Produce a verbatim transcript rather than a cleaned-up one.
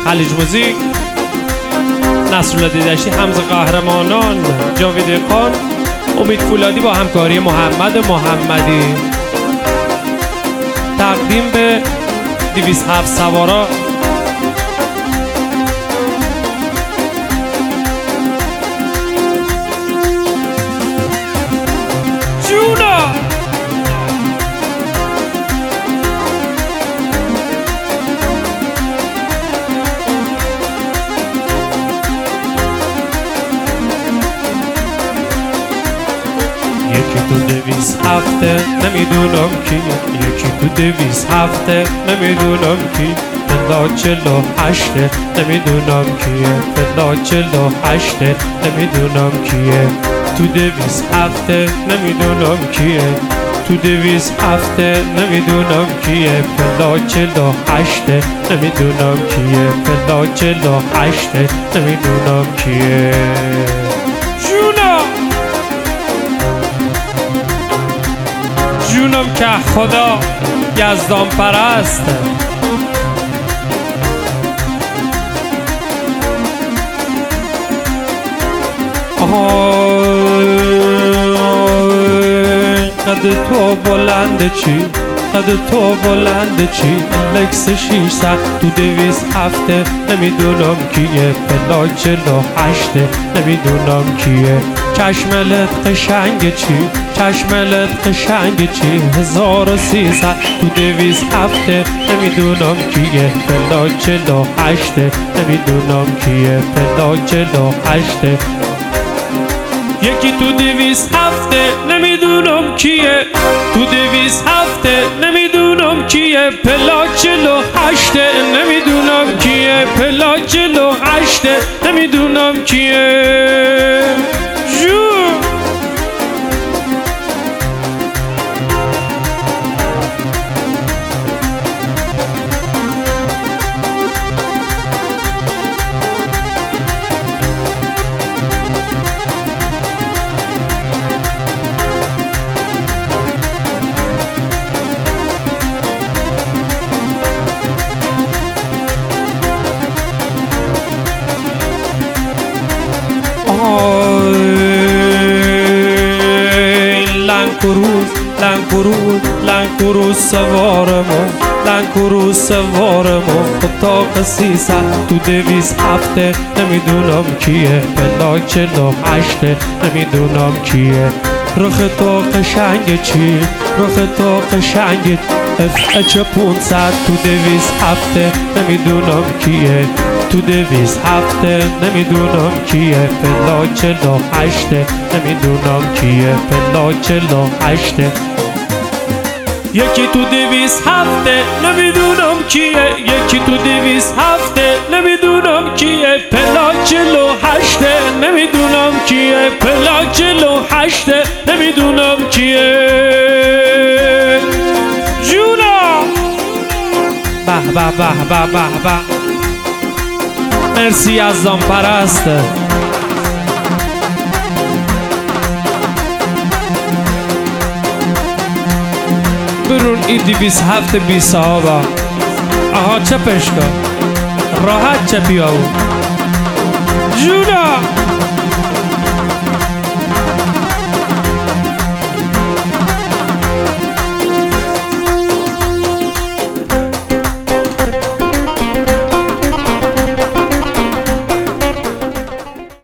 خلیج موزیک، نصرالله دیدشتی، حمزه قهرمانان، جاوید خان، امید فولادی با همکاری محمد محمدی. تقدیم به دویست و هفت سوارا. جونا یکی تو دویست هفته نمیدونم کیه، یکی تو دویست هفته نمیدونم کی، پلا چلو هشته نمیدونم کیه، پلا چلو هشته نمیدونم کیه، تو دویست هفته نمیدونم کیه، تو دویست هفته نمیدونم کیه، پلا چلو هشته نمیدونم کیه، پلا چلو هشته نمیدونم کیه. جونا جونم که خدا یزدان پرست، قد تو بلنده چی، قد تو بلنده چی، لکس شیشصد تو دویست هفته نمیدونم کیه، پلا چلو هشته نمیدونم کیه، چشملت قشنگ چی، چشملت قشنگ چی، هزار و سیصد تو دویست هفته نمیدونم کیه، پلا چلو هشته نمیدونم کیه، پلا چلو هشته. یکی تو دویست هفته نمیدونم کیه، تو دویست هفته نمیدونم کیه، پلا چلو هشته نمیدونم کیه، پلا چلو هشته نمیدونم کیه. جو لنکروز لنکروز لنکروز سوارمو، لنکروز سوارمو، اتاق سیصد تو دویست هفته نمیدونم کیه، پلا چلو هشته نمیدونم کیه، رخ تو قشنگ چی، رخ تو قشنگ اف اچ پونصد تو دویست هفته نمیدونم کیه، تو دویست هفته نمیدونم کیه، پلا چلو هشته نمیدونم کیه، پلا چلو هشته. یکی تو دویست هفته نمیدونم کیه، یکی تو دویست هفته نمیدونم کیه، پلا چلو هشته نمیدونم کیه، پلا چلو هشته نمیدونم کیه. جونا به به به به به به. مرسی یزدان پرست. برون این دویست هفت بی صحابه. آها چپش کن، راحت چپی آو. جونا